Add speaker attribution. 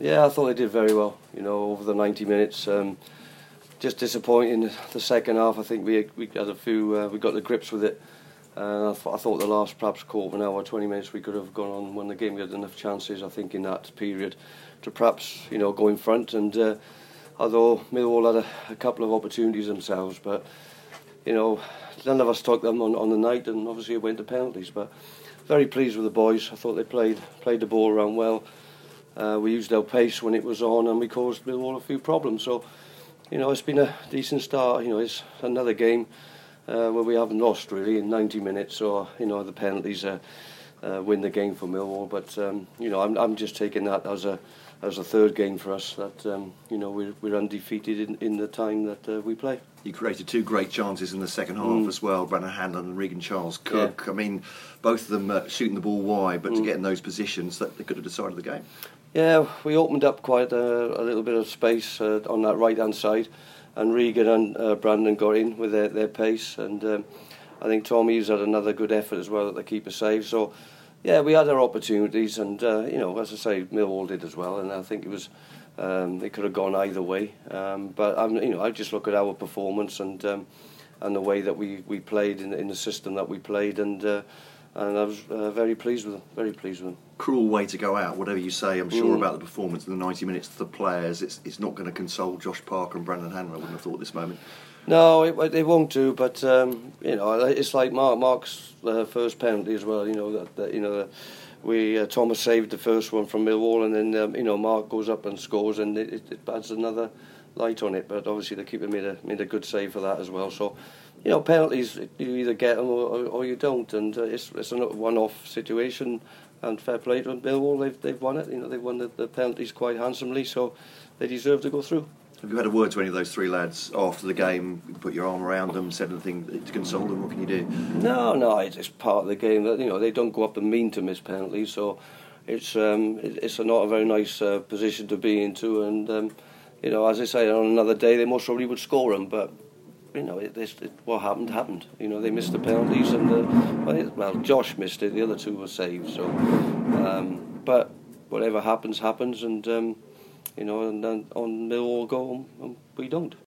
Speaker 1: Yeah, I thought they did very well. Over the 90 minutes. Just disappointing the second half. I think we had a few. We got the grips with it. I thought the last perhaps quarter of an hour, 20 minutes, we could have gone on and won the game. We had enough chances, I think, in that period to perhaps go in front. And although Millwall had a couple of opportunities themselves, but none of us took them on the night, and obviously it went to penalties. But very pleased with the boys. I thought they played the ball around well. We used our pace when it was on, and we caused Millwall a few problems. So it's been a decent start. It's another game where we haven't lost really in 90 minutes. So the penalties win the game for Millwall. But I'm just taking that as a third game for us, that we're undefeated in the time that we play.
Speaker 2: You created two great chances in the second half as well, Brandon Hanlon and Regan Charles-Cook. Yeah. I mean, both of them shooting the ball wide, but to get in those positions, that they could have decided the game. Yeah, we opened up quite a little bit of space on that right-hand side, and Regan and Brandon got in with their pace, and I think Tommy's had another good effort as well at the keeper save. So, yeah, we had our opportunities, and as I say, Millwall did as well, and I think it was they could have gone either way. But I just look at our performance and the way that we played in the system that we played, and I was very pleased with them. Very pleased with them. Cruel way to go out. Whatever you say, I'm sure about the performance in the 90 minutes to the players. It's not going to console Josh Parker and Brandon Hanlon. I wouldn't have thought this moment.
Speaker 1: No, it won't do. But it's like Mark's first penalty as well. Thomas saved the first one from Millwall, and then Mark goes up and scores, and it adds another light on it. But obviously the keeper made a good save for that as well. So penalties, you either get them or you don't, and it's a one-off situation. And fair play to Millwall, they've won it. They've won the penalties quite handsomely, so they deserve to go through.
Speaker 2: Have you had a word to any of those three lads after the game? Put your arm around them, said anything to console them? What can you do? No, it's part of the game. They don't go up and mean to miss penalties, so it's not a very nice position to be into. And as I say, on another day they most probably would score them, but what happened. They missed the penalties, and Josh missed it. The other two were saved. So, but whatever happens, and and then on Millwall go, and we don't.